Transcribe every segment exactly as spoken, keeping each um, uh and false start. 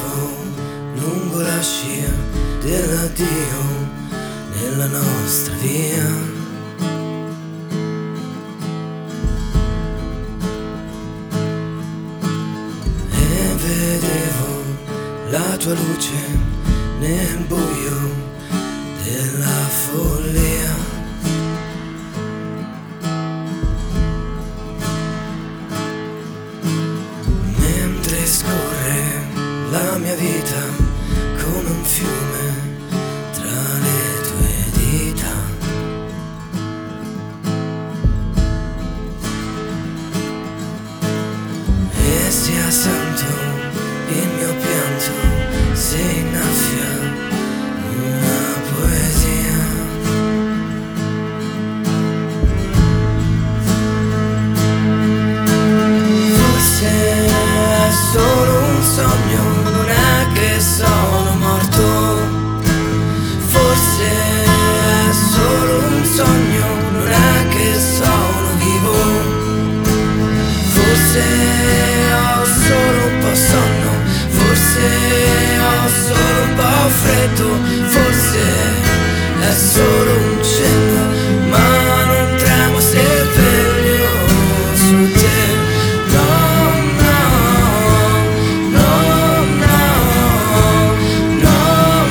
vedevo lungo la scia dell'addio nella nostra via. E vedevo la tua luce nel buio della follia. Mentre scorre la mia vita come un fiume tra le tue dita. E sia santo il mio pianto se innaffia una poesia. Forse è solo un sogno, non è che sono morto. Forse è solo un sogno, non è che sono vivo. Forse ho solo un po' sonno, forse ho solo un po' freddo, forse è solo un cenno, ma non tremo se veglio su te. No, no, no, no, no,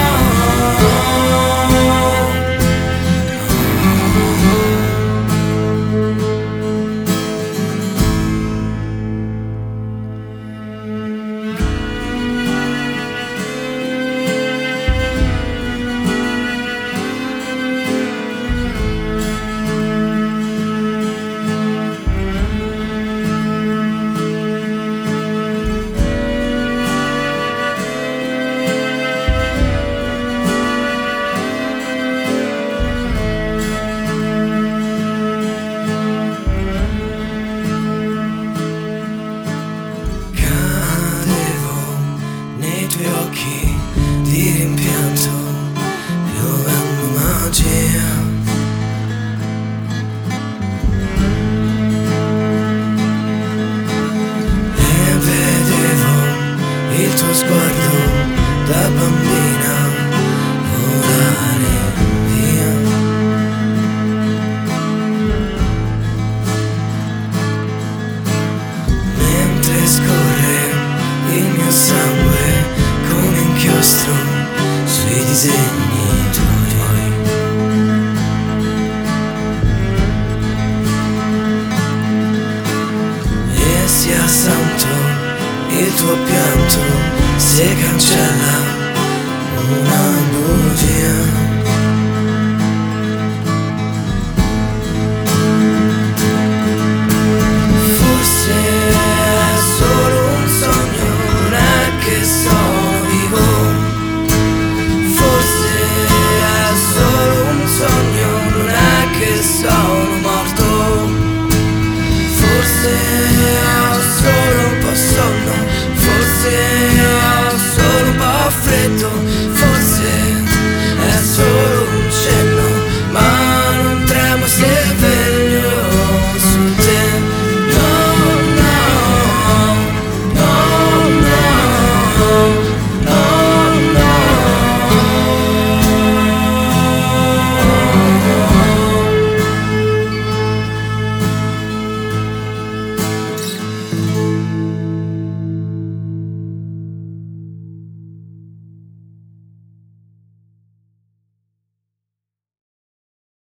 i tuoi occhi di rimpianto, piovendo magia. E vedevo il tuo sguardo da bambina volare via. Mentre scorre il mio sangue come inchiostro sui disegni tuoi. E sia santo il tuo pianto se cancella